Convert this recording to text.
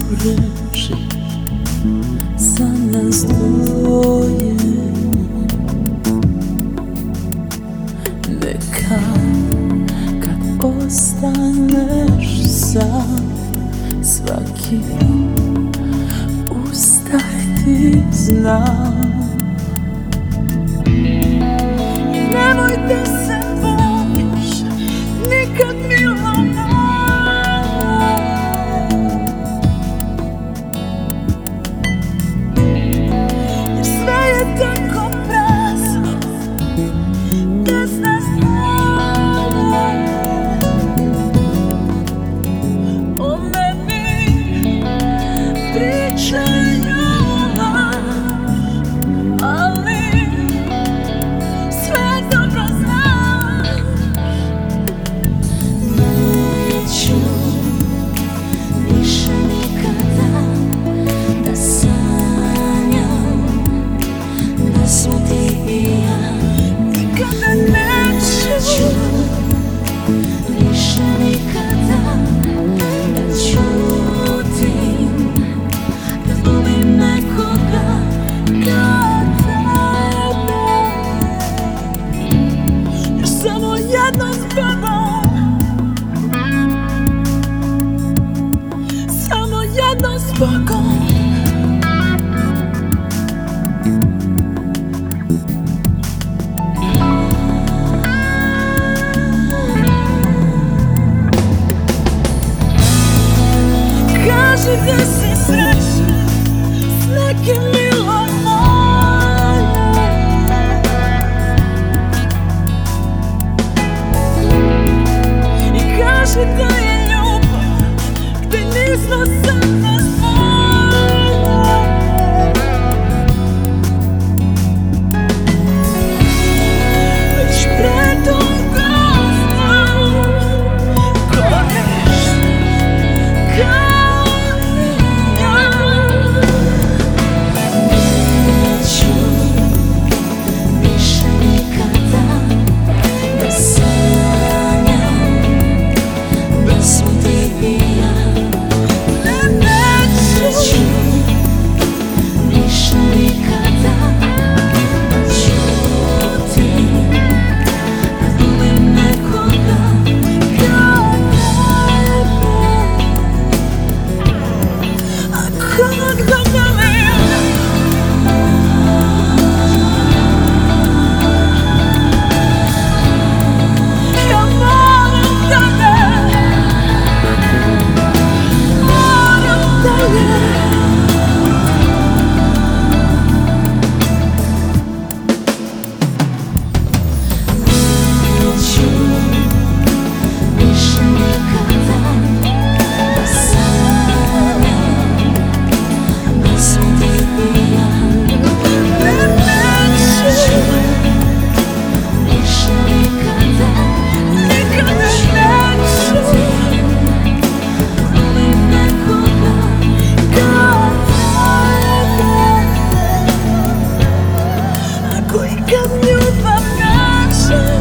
reči za nas dvoje. Neka kad ostaneš sam, svaki uzdah ti znam. Nemoj da se bojiš nikad, mila moja, jer sve je tako prazno bez nas dvoje. O meni pričaju laž, ali sve dobro znaš. Neću više nikada da sanjam da smo ti i ja. Nikada neću više nikada da ćutim, da volim nekoga kao tebe, jer samo jedno zbogom, samo jedno zbogom. Kaži gde si srećna s nekim, mila moja, i kaži da je ljubav gde nismo sada svoje. Već predugo znam, goriš kao ja. neću više nikada da sanjam da smo ti i ja. Neću više nikada da ćutim, da volim nekoga kao tebe. Ako ga volim, ja volim tebe, moram dalje. Neću više nikada da sanjam da smo ti i ja. Neću više nikada da ćutim, da volim nekoga kao tebe. Ako ikad ljubav nađe